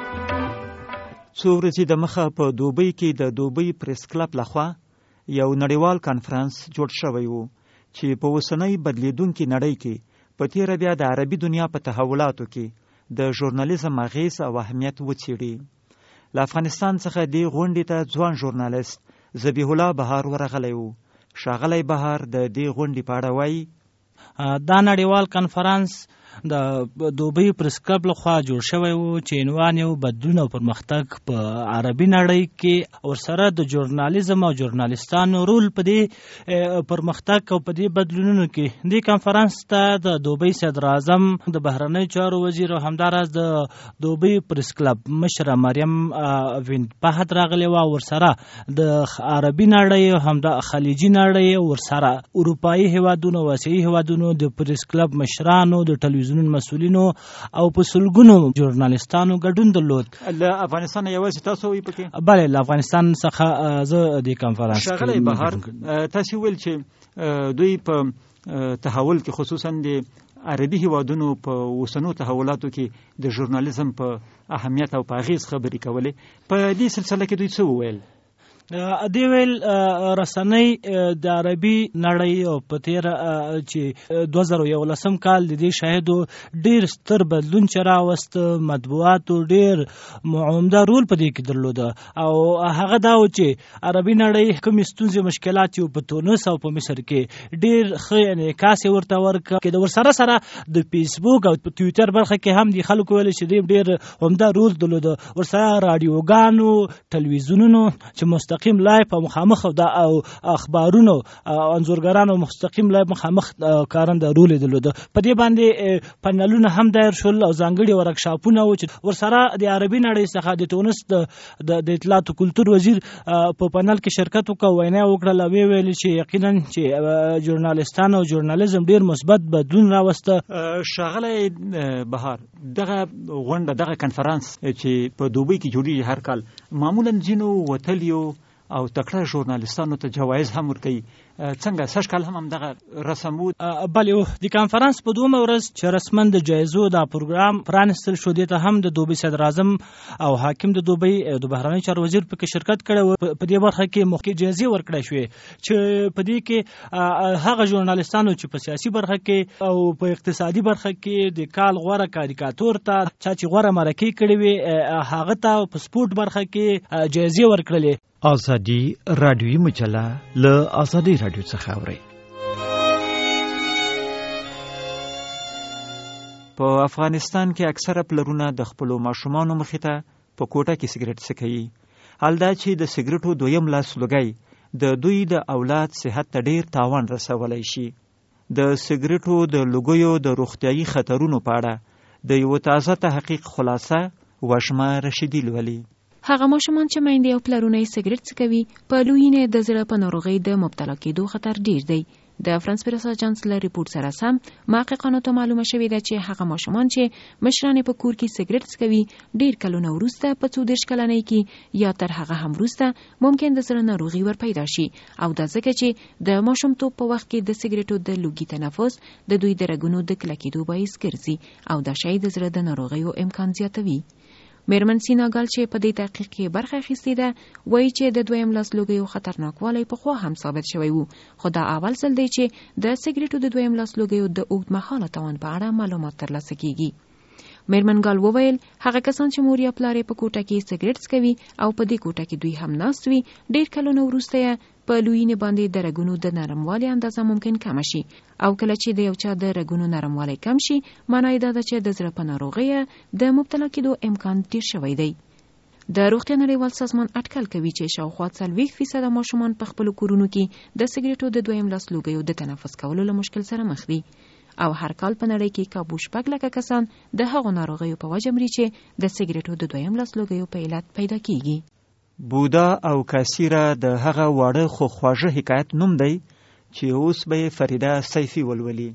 څو ورځې دمخه په دوبۍ کې د دوبۍ پریس کلب لخوا یو نړیوال کانفرنس جوړ شوی و چې په اوسنۍ بدلیدونکې نړۍ کې په تیره بیا د عربي دنیا په تحولاتو کې د ژورنالیزم اغیز او اهمیت وڅېړي. له افغانستان څخه دې غونډې ته ځوان ژورنالیست ذبیح الله بهار ورغلی و. ښاغلی بهار د دې غونډې په اړه وایي دا نړیوال کنفرانس د دوبۍ پریس کلب لخوا جوړ شوی و چې عنوان یو بدلون او پرمختګ په عربي نړۍ کې ورسره د ژورنالیزم او ژورنالیستانو رول په دې پرمختګ او په دې بدلونونو کې. دې کنفرانس ته د دوبۍ صدر اعظم، د بهرنیو چارو وزیر او همداراز د دوبۍ پریس کلب مشره مریم ویند پهد راغلی وه. ورسره د عربي نړۍ او هم د خلیجي نړۍ، ورسره اروپایي هیوادونو او اسیایي هیوادونو د پریس کلب مشرانو، د ټلویزیون مسؤلینو او په سلګونو ژورنالیستانو ګډون درلود. له افغانستان یوازې تاسو وی پکې؟ بله، له افغانستان څخه زه د کنفرانس کې. ښاغلی بهار، تاسو ویل چې دوی په تحول کې خصوصا د عربي هیوادونو په اوسنو تحولاتو کې د ژورنالیزم په اهمیت او په اغیز خبرې کولې. په دې سلسله کې دوی څه وویل؟ دی ویل رسنۍ د عربي نړۍ او په تیره چې دوه زره یولسم کال د دې شاهدو ډېر ستر بدلون چې راوست. مطبوعاتو ډېر عمده رول په دې کې درلوده او هغه دا و چې عربي نړۍ کومې ستونزې مشکلات چې په تونس او په مصر کې ډېر ښه انعکاس یې ورته ورکړ. د ورسره سره د فیسبوک او ټویټر برخه کې هم د خلکو ویل چې دوی ډېر عمده رول درلوده. ورسره راډیوګانو، ټلویزیونونو چې مستقل مستقیم لایف او مخامخ او اخبارونو انزورګرانو مستقیم لایف مخامخ کارنده رول درلود. په دې باندې پنلونه هم دایر شول او ځانګړي ورکشاپونه و چې ورسره د عربي نړۍ څخه د تونس د د اطلاعات او کلتور وزیر په پنل کې شرکت وکړ، وینا وکړه، او ویل چې یقینا چې ژورنالیستانو او ژورنالیزم ډیر مثبت بدلون راوسته. شاغله بهار دغه غونډه دغه کنفرانس چې په دوبۍ کې جوړیږي هر کال معمولا ځینو وتلیو او تکړه ژورنالیستانو ته جوایز هم ورکوي. څنګه سږ کال هم همدغه رسم و؟ بلې د کنفرانس په دومره ورځ چې رسمن د جایزو دا پروګرام پرانستل شو، دې ته هم د دوبۍ صدر اعظم او حاکم د دوبۍ د بهرنیو چارو وزیر پکې شرکت کړی. په دې برخه کې مخکې جایزې ورکړی شوې چې په دې کې هغه ژورنالیستانو چې په سیاسي برخه کې او په اقتصادي برخه کې د کال غوره کاریکاتور ته چا چې غوره مرکې کړې وي هغه ته په سپورت برخه کې جایزې ورکړلې. آزادی رادیویی مجله له آزادی رادیو څخه اوري. په افغانستان کې اکثره پلرونه د خپلو ماشومانو مخې ته په کوټه کې سګرټ څکوي. حال دا چې د سګرټو دویم لاس لوګی د دوی د اولاد صحت ته ډیر تاوان رسولی شي. د سګرټو د لوګیو د روغتیايي خطرونو په اړه د یو تازه تحقیق خلاصه وشمه رشیدی لولي. هغه ماشومان چې میندې او پلرونه یې سګرټ څکوي په لویینې د زړه په ناروغۍ د مبتلا کېدو خطر ډیر دی. د فرانس پریس اژانس له ریپورت سره سم محققانو ته معلومه شوې ده چې هغه ماشومان چې مشران په کور کې سګرټ څکوي ډیر کلونه وروسته په څو دېرش کلنۍ کې یا تر هغه هم وروسته ممکن د زړه ناروغي ور پیدا شي، او دا ځکه چې د ماشومتوب په وخت کې د سګرټو د لوګي تنفس د دوی د رګونو د کلکېدو باعث ګرځي او دا شی د زړه د ناروغیو امکان زیاتوي. میرمن سیناګال چې په دې تحقیق کې برخه اخیستې ده وایي چې د دویم لاس لوګیو خطرناکوالی پخوا هم ثابت شوی وو، خو دا اول ځل دی چې د سګرټو د دویم لاس لوګیو د اوږدمهاله تاوان په اړه معلومات ترلاسه کیږي. میرمن ګال وویل هغه کسان چې مور یا پلار په کوټه کې سګرټ څکوي او په دې کوټه کې دوی هم ناست وي ډیر کلونه وروسته په لویینې باندې د رګونو د نرموالي اندازه ممکن کم شي، او کله چې د یو چا د رګونو نرموالی کم شي معنی دا ده چې د زړه په ناروغۍ د مبتلا کېدو امکان ډیر شوی دی. د روغتیا نړیوال سازمان اټکل کوي چې شاوخوا څلوېښت فیصده ماشومان په خپلو کورونو کې د سګرټو د دویم لاس لوګیو د تنفس کولو له مشکل سره مخ دي، او هر کال په نړۍ کې کابو شپږ لکه کسان د هغو ناروغیو په وجه مري چې د سګرټو د دویم لاس لوګیو په علت پیدا کیږي. بودا او کاسیره د هغه واړه خو خواږه حکایت نوم دی چې اوس به فریده سیفی ولولي.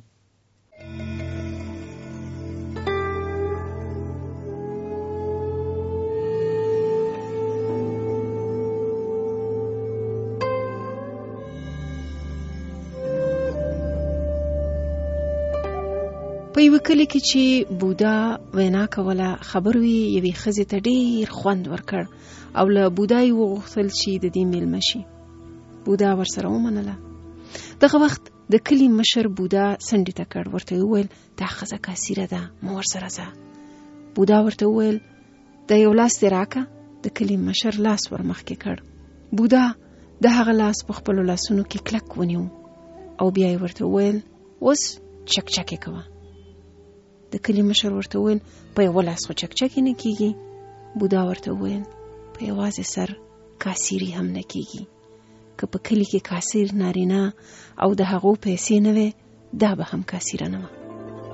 په یو کلی کې چې بودا وینا کوله خبر وی یوې ښځې ته ډیر خوند ورکړ او له بودا یې وغوښتل چې د دې میلمه شي. بودا ورسره ومنله. دغه وخت د کلي مشر بودا څنډې ته کړ، ورته وویل دا ښځه کاسیره ده، مه ورسره ځه. بودا ورته وویل د یو لاس دې راکه. د کلي مشر لاس ور مخکې کړ. بودا د هغه لاس په خپلو لاسونو کې کلک ونیو او بیا یې ورته وویل اوس چکچکې کوه. د کلي مشر ورته وویل په یو لاس خو چکچکې نه کیږي. بودا ورته وویل په یوازې سر کاسیری هم نه کیږي، که په کلی کې کاسیر نارینه او د هغو پیسې نه وي دا به هم کاسیره نه وه.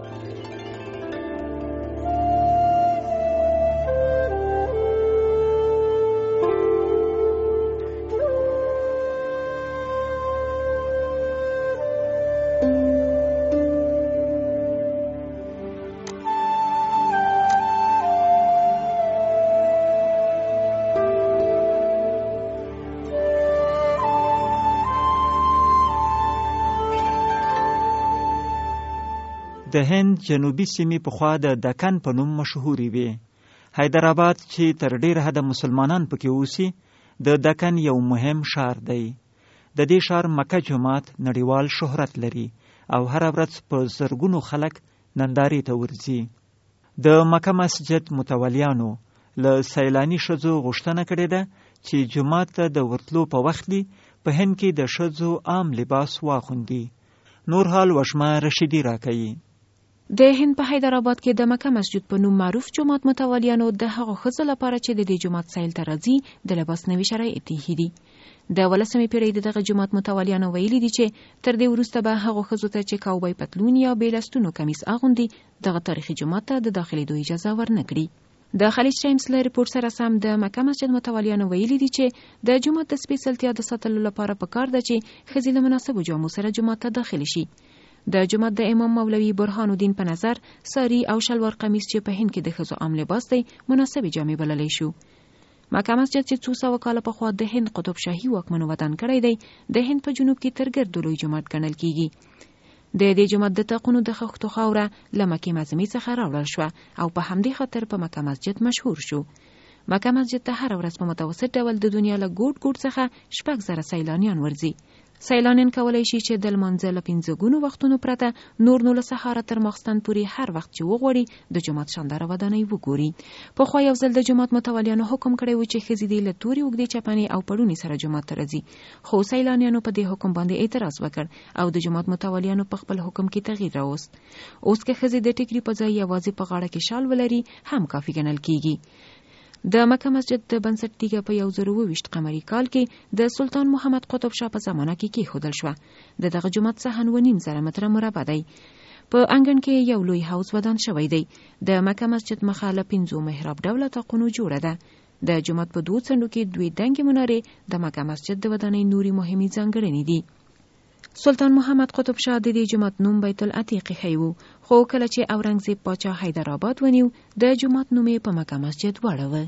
د هند جنوبي سیمې پخوا د دکن په نوم مشهورې وې. حیدرآباد چې تر ډېر حده مسلمانان پکې اوسي د دکن یو مهم شهر دی. د دې شهر مکه جومات نړیوال شهرت لري او هره ورځ په زرګونو خلک نندارې ته ورځي. د مکه مسجد متولیانو له سیلاني ښځو غوښتنه کړې ده چې جومات ته د ورتلو په وخت په هند کې د ښځو عام لباس واغوندي. نور حال وشمه رشیدی راکوي. د هند په حیدرآباد کې د مکه مسجد په نوم معروف جومات متولیانو د هغو ښځو لپاره چې د دې جومات سیل ته راځي د لباس نوي شرایط ایښي دي. د ولسمې پیړۍ دغه جماعت متولیانو ویلي دي چې تر دې وروسته به هغو ښځو ته چې کاوبای پتلون یا بېلستونو کمیس اغوندي دغه تاریخي جماعت ته د داخلېدو اجازه ورنه کړي. د خلیج ټایمز له ریپورت سره سم د مکه مسجد متولیانو ویلي دي چې د جماعت د سپېڅلتیا د ساتلو لپاره پکار ده چې ښځې له مناسبو جامو سره جماعت ته داخلي شي. د جماعت د امام مولوي برهان الدین په نظر ساری او شلوار قمیص چې په هند کې د ښځو عام لباس دی مناسبې جامې بللی شو. مکه مسجد چې څو سوه کاله پخوا د هند قطب شاهي واکمنو ودان کړی دی د هند په جنوب کې تر ګردو لوی جومات ګڼل کیږي. د دې جومات د تاقونو د خښتو خاوره له مکې معظمې څخه راوړل شوه او په همدې خاطر په مکه مسجد مشهور شو. مکه مسجد ته هره ورځ په متوسط ډول د دنیا له ګوټ ګوټ څخه شپږ زره سیلانیان ورځي. سیلانیان کولی شي چې د لمانځه له پنځه ګونو وختونو پرته نور نو له سهاره تر ماخستن پورې هر وخت چې وغواړي د جومات شانداره ودانۍ وګوري. پخوا یو ځل د جومات متولیانو حکم کړی و چې ښځې دې له تورې اوږدې چپنې او پړونې سره جومات ته راځي، خو سیلانیانو په دې حکم باندې اعتراض وکړ او د جومات متولیانو په خپل حکم کې تغییر راوست. اوس که ښځې د ټیکري په ځای یوازې په غاړه کې شال ولري هم کافي ګڼل کیږي. د مکه مسجد د بنسټ تیږه په یو زر اوه ویشت قمري کال کې د سلطان محمد قطب شاه په زمانه کې کېښودل شوه. د دغه جومات صحن و نیم زره متره مربع دی. په انګړ کې یو لوی حوض ودان شوی دی. د مکه مسجد مخه له پنځو محراب ډوله طاقونو جوړه ده. د جومات په دوو څنډو کې دوې دنګې منارې د مکه مسجد د ودانۍ نوري مهمې ځانګړنې دي. سلطان محمد قطب شاه د دې جومات نوم بیت العتیق ایښی و، خو کله چې اورنګزیب پاچا حیدرآباد ونیو د جومات نوم یې په مکه مسجد واړوه.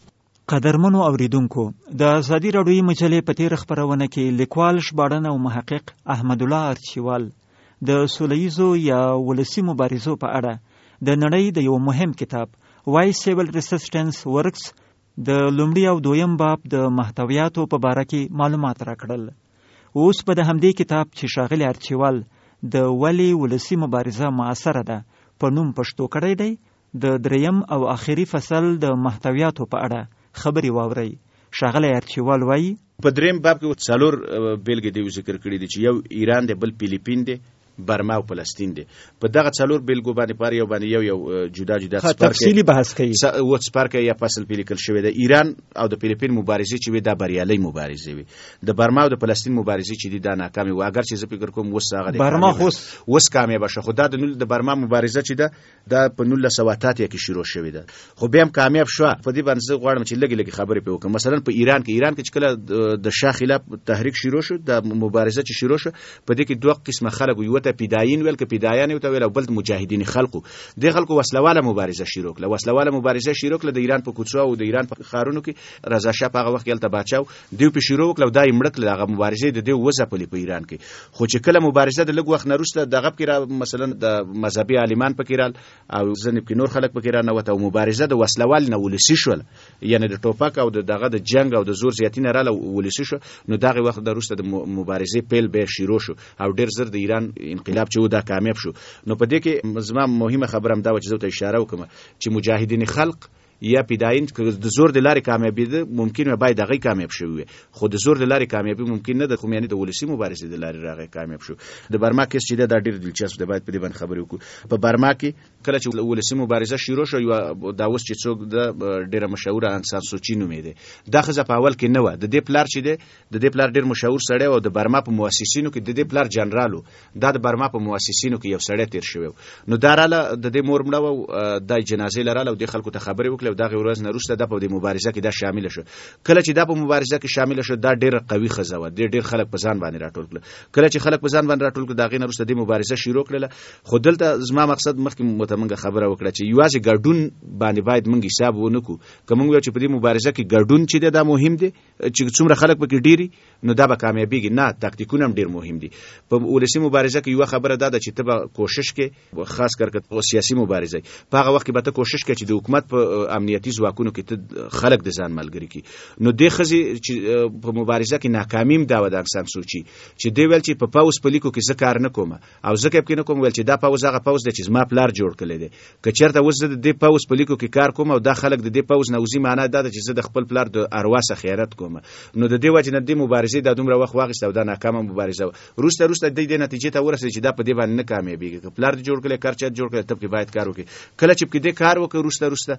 قدرمنو اوریدونکو، د ازادي راډیویي مجلې په تېره خپرونه کې لیکوال، ژباړن او محقق احمد الله ارچیوال د سوله ییزو یا ولسي مبارزو په اړه د نړۍ د یو مهم کتاب وای سیول ریسسټنس ورکس د لومړي او دویم باب د محتویاتو په باره کې معلومات راکړل. اوس په د همدې کتاب چې ښاغلی ارچیوال د ولې ولسي مبارزه معاصره ده په نوم پښتو کړی دی، د دریم او آخري فصل د محتویاتو په اړه خبرې واورئ. ښاغلی ارچیوال وایي په دریم باب کې څلور بیلګې دی ذکر کړي دي چې یو ایران دی، بل فلیپین دی، برما او فلسطین دی. په دغه څلور بیلګو باندې پر یو باندې یو یو جدا جدا تفصیلی بحث کوي. و سپارکه یا فصل په لیکل شوی دی. ایران او د فلیپین مبارزې چې وي دا بریالۍ مبارزې وي. د برما او د فلسطین مبارزې چې دي دا ناکامې وي. اگر چې زه فکر کوم اوس هغه دی برما خو اوس کامیابه شو، خو دا د برما مبارزه چې ده دا په نولس سوه اته اتیا کې شروع شوې ده، خو بیا هم کامیاب شوه. په دې باندې زه غواړم چې لږې لږې خبرې پرې وکړم. مثلا په ایران کې ایران کې چې کله د شاه خلاف تحریک شروع شو، د مبارزه چې شروع شو، په دې کې دوه قسمه خلک وو. یو ته پیدایین ویل پیدایان یو ته ویل او بل مجاهدین خلقو. د خلکو وسلواله مبارزه شروع کړه. وسلواله مبارزه شروع کړه د ایران په کوڅو او د ایران په ښارونو کې. رضا شاه په هغه وخت کې الته بچاو دیو په شروع کړه او دای مړ کړه. هغه مبارزه د دې وځپلې په ایران کې. خو چې کله مبارزه د لږ وخت نه وروسته دغه کې مثلا د مذهبي عالمان پکې رال او ځنې کې نور خلک پکې را نه وته او مبارزه د وسلوال نه ولسی شول، یعنی د ټوپک او د دغه د جنگ او د زور زیاتینه را ولسی شو. نو دغه وخت د وروسته د مبارزې پیل به شروع شو او ډیر زر د ایران انقلاب چې و دا کامیاب شو. نو په دې کې زما مهمه خبره هم دا و چې زه ته اشاره وکړم چې مجاهدین خلق یا پیداین د زور د لارې کامیابی ده ممکن وي باید هغه کامیاب شوی، خو د زور د لارې کامیابی ممکن نه ده. خو یعنی د ولسی مبارزې د لارې راغی کامیاب شو. د برما کیس چې دا ډیر دلچسپ ده، باید په دې باندې خبرې وکړو. په برما کې کله چې ولسی مبارزه شروع شو، یو دا اوس چې څوک د ډیره مشهوره انسان سوچي نومې ده، دا خزه په اول کې نه و. د دې پلار چې ده د دې پلار ډیر مشهور سړی او د برما په مؤسسینو کې د دې پلار جنرالو، دا د برما په مؤسسینو کې یو سړی تیر شوی. نو دا رااله د دې مور مړه و، د جنازې لراله او د خلکو ته خبرې وکړه او دغه ورځ نه د په مبارزه کې دا شامل شو. کله چې دا په مبارزه کې شامل شو دا ډیر قوي خزه و، ډیر خلک په ځان باندې راټول کړل. کله چې خلک په ځان باندې راټول کړل دا غي نه وروسته د مبارزه شروع کړل. خو دلته زما مقصد مخکې متمنګه خبره وکړه چې یوازې ګډون باندې باید موږ حساب ونکو. کوم یو چې په دې مبارزه کې ګډون چې دا مهم دی، چې څومره خلک پکې ډیری نو دا به کامیابیږي. نه، تاکتیکونه هم ډیر مهم دي. په ولسی مبارزه کې یو خبره ده چې ته به کوشش کې خاص کر په سیاسي مبارزه په هغه وخت کې به ته کوشش کوې چې د حکومت په امنیتي ځواکونو کې ته خلک د ځان ملګری کی. نو د خزي چې په مبارزه کې ناکامیم دا و د انسان سوچي چې دی ویل چې په پاوس پلیکو کې ذکر نه کوم او ځکه کې نه کوم ویل چې دا پاوس هغه پاوس د چې ما پلار جوړ کړی دی. که چېرته وز د دې پاوس پلیکو کې کار کوم او دا خلک د دې پاوس نوزي معنا دا چې زه د خپل پلار د اروا څخه خیرت کوم. نو د دې وجه نه د مبارزې د دومره وخت واغسته او دا ناکامه مبارزه روسته روسته د دې نتیجې ته ورسېد چې دا په دې باندې نه کامیابیږي. که پلار جوړ کړي کار چا جوړ کړي تب کې باید کار وکړي. کله چې کې دې کار وکړي روسته روسته او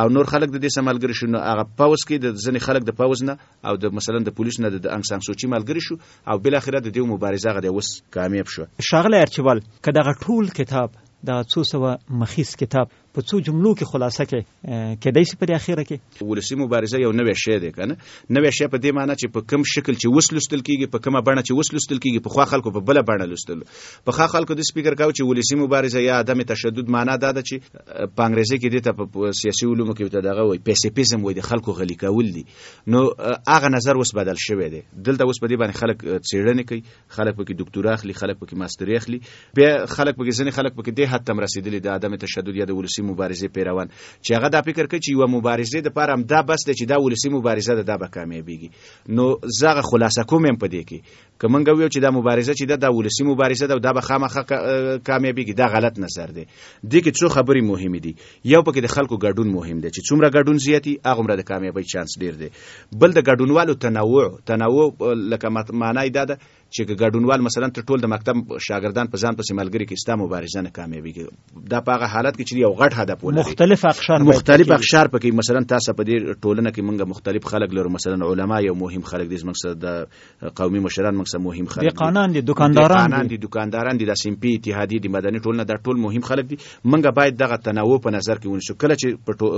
نور خلک د دې سره ملګري شو، نو هغه پوځ کې د ځینې خلک د پوځ نه او د مثلا د پولیس نه د انګ سان سوچي ملګري شو او بل اخره د دې مبارزه غو اوس کامیاب شو. شاغله ارچوال که دغه ټول کتاب دا څو سوه مخیس کتاب په څو جملو کې خلاصه کې کېدای شي په دې اخیره کې ولسی مبارزه یو نوې شی دی کنه، نوې شی په دې معنی چې په کوم شکل چې وسلستل کیږي، په کومه بڼه چې وسلستل کیږي، په خوا خلکو په بل بڼه لستل. په خوا خلکو د سپیکر کاو چې ولسی مبارزه یا عدم تشدد معنی دا ده چې په انګریزي کې دې ته په سیاسي علومو کې ته دغه وای پیسیفیزم وای د خلکو غلي کول دي. نو هغه نظر اوس بدل شوی دی. دلته اوس په دې باندې خلک څېړنې کوي، خلک پکې ډاکټورا اخلي، خلک پکې ماستري اخلي، بیا خلک پکې ځنې خلک پکې دې حد تم رسیدلي د عدم تشدد یا د ولسی مبارزه پیروان چې هغه دا فکر کوي چې یو مبارزه د پاره هم دا بس دی چې دا ولسی مبارزه ده دا به کامیابیږي. نو زغه خلاصه کوم په دې کې کومنګ ویو چې دا مبارزه چې دا د ولسی مبارزه ده دا به خامخا کامیابیږي، دا غلط نظر دی. د کې څو خبرې مهمه دي. یو پکې د خلکو ګډون مهم دی چې څومره ګډون زیاتی هغه د کامیابی چانس ډیر دی. بل د ګډونوالو تنوع تنوع لکه معنی دا ده چې ګډونوال مثلا تر ټول د مکتب شاګردان په ځان پسې ملګری کې ستا مبارزه نه کامیابیږي. دا په هغه حالت کې چې یو غټ هدف ولري، مختلف اقشار مختلف اقشار پکې مثلا تاسو په دې ټولنه کې مونږه مختلف خلک لرو، مثلا علما یو مهم خلک دي، زموږ د قومي مشران موږ سره مهم خلک دي، قانون دي، دکانداران دي دکانداران دي د سیمپی اتحادیه دي، مدني ټولنه دا ټول مهم خلک دي. مونږه باید دغه تنوع په نظر کې ونیسو. کله چې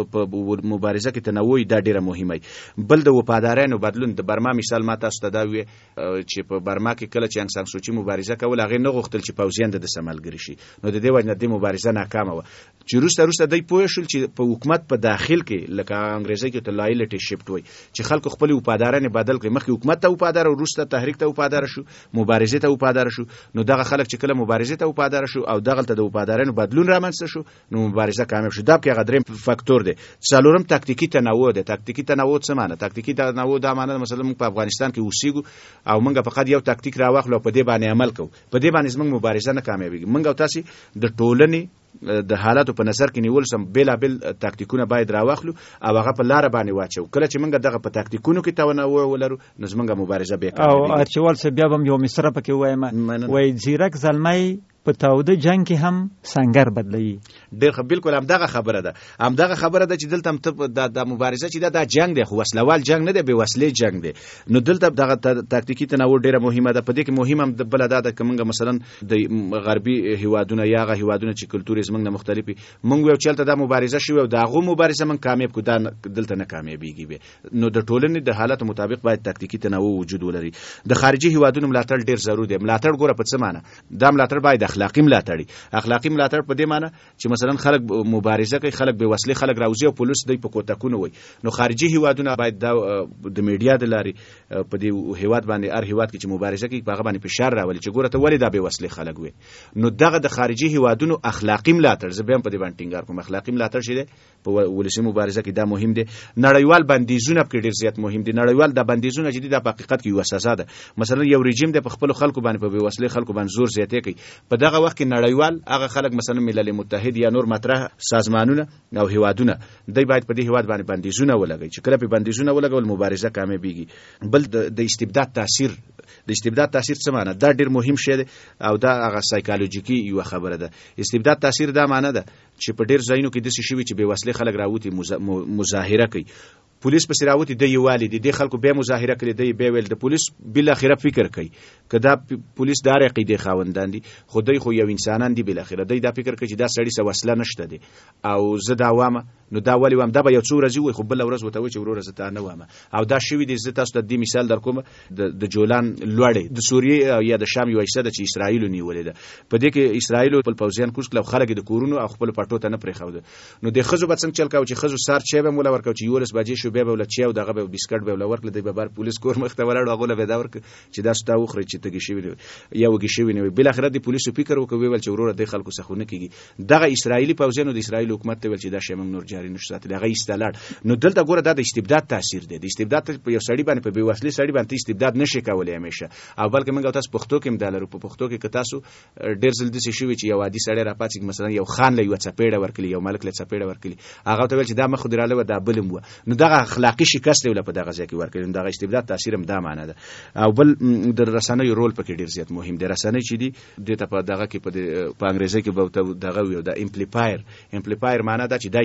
په مبارزه کې تنوع دا ډیره مهمه. بل د وفادارانو بدلون، د برما مثال ما تاسو ته دا وی چې په برما کې کله چې انګ سان سوچي مبارزه کول هغه نه غوښتل چې پوځیان د سملګری شي، نو د دې وجه د مبارزه ناکامه و. چې روسته روسته دای پوه شول چې په حکومت په داخل کې لکه انګریزي کې ته لایلټي شفت وای چې خلکو خپل وفادارانه بدل کړي، مخکې حکومت ته وفادار او روسته تحریک ته وفادار شو، مبارزه ته وفادار شو. نو دغه خلک چې کله مبارزه ته وفادار شو او دغه ته د وفادارانو بدلون رامنځته شو، نو مبارزه کامیاب شو. دا کې غدریم فاکتور دی. څلورم تاکتیکی تنوع دی. تاکتیکی تنوع څه معنی؟ تاکتیکی تنوع دا معنی مثلا موږ په افغانستان کې اوسېګو او موږ فقط یو تاکتیک راوخلو په دې باندې عمل کوو، په دې باندې موږ مبارزه نه کامیابیږي. موږ او تاسو د ټولنې د حالاتو په نظر کې نیول سم بیلابل تاکتیکونه باید راوخلو او هغه په لار باندې واچو. کله چې موږ دغه په تاکتیکونو کې تنوع ولرو نو موږ مبارزه به کوو. او ارچوال څه بیا هم یو مصره پکې وایم، وای زیرک زلمۍ په تاوده جنگ کې هم سنگر بدلوي. ډېر بالکل هم دغه خبره ده، هم دغه خبره ده چې دلته هم د مبارزه چې دا د جنگ دی، خو وسلوال جنگ نه دی، به وسلې جنگ دی. نو دلته دغه تاکتیکی تنوع ډېره مهمه ده. په دې کې مهم هم د بل ده چې موږ مثلا د غربي هیوادونو یا هغه هیوادونو چې کلتور زمونږ نه مختلفي، موږ یو چلته د مبارزه شو او دغه مبارزه موږ کامیاب کو دا دلته نه کامیابیږي به. نو د ټولنې د حالت مطابق باید تاکتیکی تنوع وجود ولري. د خارجي هیوادونو ملاتړ ډېر ضروري دی. ملاتړ ګوره په څه معنی؟ دا ملاتړ باید اخلاقی ملاتړ. اخلاقی ملاتړ په دې معنی چې مثلا خلک مبارزه کوي، خلک به وسلې خلک راوځي او پولیس دوی په کوتکونه وي. نو خارجي هیوادونه باید د میډیا د لارې په دې هیواد باندې هر هیواد کې چې مبارزه کوي په هغه باندې فشار راولي چې ګوره ته ولې دا به وسلې خلک وي. نو دغه د خارجي هیوادونو اخلاقی ملاتړ زه به هم په دې باندې ټینګار کوم. اخلاقی ملاتړ شي دی په ولسی مبارزه کې دا مهم دی. نړیوال بندیزونه په ډیر زیات مهم دي. نړیوال د بندیزونه چې د حقیقت کې یو سزا ده. مثلا یو رژیم د خپل خلکو باندې په وسلې خلکو باندې زور زیاتې کوي. په دغه وخت کې نړیوال هغه خلک مثلا ملل متحد یا نور مطرح سازمانونه او هیوادونه دوی باید په دې هیواد باندې بندیزونه ولګي چې کله په بندیزونه ولګول مبارزه کامیابیږي. بل د استبداد تاثیر د استبداد تاثیر څه معنی؟ دا ډیر مهم شی دی او دا هغه سایکالوژیکی یو خبره ده. استبداد تاثیر دا معنی ده چې په ډیر ځایونو کې د څه شوی چې به وسلې خلک راوتی مظاهره کوي، پولیس په سراوتی د یوالي دي، د خلکو به مظاهره کړي دی به ویل د پولیس بل اخره فکر کوي کدا پولیس دار عقیده خاوندان دي، خدای خو یو انسانان دي بل اخره دی دا فکر کوي چې دا سړی سه وسله نشته دي او زه دا وامه نو دا ولی وام دا به یو څو ورځې وي خو بل ورځ وته وي چې ورور زه ته نه وامه او دا شوی دي. زه تاسو ته د مثال در کوم د جولان لوړې د سوریې یا د شام یو ایسته چې اسرائیل نیولې ده. په دې کې اسرائیل په پوزیان کوس کله خلک د کورونو او خپل پټو ته نه پرې خو ده. نو د خزو به څنګه چل کاو چې خزو سار چي به مولا ورکاو چې یولس بجې شو به ول چي او دغه به بسکټ به ول ورکل دی به بار پولیس کور مخ ته ولاړ غوله به دا ورک چې دا ستاسو خري چې تګی شوی یا وګی شوی نه بل اخر د پولیسو فکر وکوي ول چې ورور د خلکو څخه کیږي. دغه اسرائیلی پوزیانو د اسرائیل حکومت ته ول چې دا شمن نور جاری نشو ساتل هغه استلار. نو دلته ګوره دا د استبداد تاثیر دی. د استبداد په یو سړی باندې په بي وسلې سړی باندې استبداد نشي کولای همیشه او بلکې موږ تاسو پښتو کې مدالر په پښتو کې که تاسو ډیر زل د څه شوی چې یو عادي سړی را پاتې مثلا یو خان له یو چپېړه ورکلی یو ملک له چپېړه ورکلی هغه ته ول چې دا مخ دراله و دا بلم و نو دغه اخلاقی شکست له په دغه ځای کې ورکلی دغه استبداد تاثیر هم دا معنی ده. او بل د رسنیو رول پکې ډیر زیات مهم دی. رسنۍ چې دی د ته په دغه کې په په انګریزي کې به دغه یو د امپلیفایر امپلیفایر معنی دا چې دای تیزون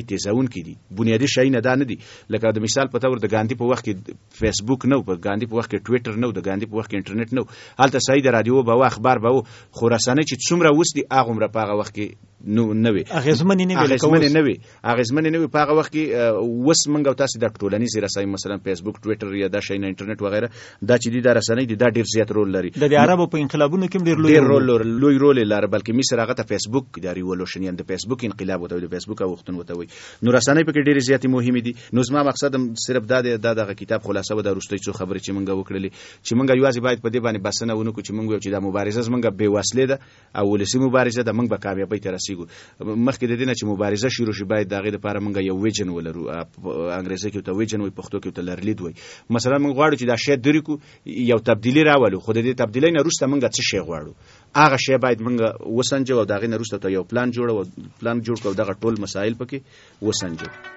لونکي دي بنیادی شی نه دا نه دي لکه د مثال په تور د ګاندی په وخت کې فیسبوک نو په ګاندی په وخت کې ټویټر نو د ګاندی په وخت کې انټرنیټ نو هلته صحیح د رادیو به اخبار به خو رسنۍ چې څومره وس دي هغه عمره په هغه وخت کې نو نوي اغیزمن نه وي اغیزمن نه وي اغیزمن نه وي په هغه وخت کې وس منګو تاسو د ټولنیز رسنۍ مثلا فیسبوک ټویټر یا د شي نه انټرنیټ وغیرہ دا چې دي د رسنۍ دي دا ډیر زیات رول لري د عربو په انقلابونو کې ډیر لوی رول لوی رول لري بلکې مصر هغه ته فیسبوک د ریولوشن یا د فیسبوک انقلاب وته د فیسبوک وختون وته وي نو رسنۍ په کې ډیر زیات مهمه دي نو زما مقصد صرف دا د دغه کتاب خلاصه و د روستۍ څو خبرې چې مونږ وکړلې چې مونږ یوازې باید په دې باندې بسنه ونه کو چې مونږ چې د مبارزه مونږ به وسلې ده او ولسی مبارزه ده مونږ به کامیابی ته رسیږو مخکې د دې نه چې مبارزه شروع شي باید دغه لپاره مونږ یو ویژن ولرو انګریزي کې ته ویژن وي پښتو کې ته لرلید وي مثلا مونږ غواړو چې دا شی درې کو یو تبدیلی راولو خو د دې تبدیلی نه وروسته مونږ څه شی غواړو هغه شی باید مونږ وسنجو او دغه نه وروسته ته یو پلان جوړو پلان جوړ کړو دغه ټول مسایل پکې وسنجو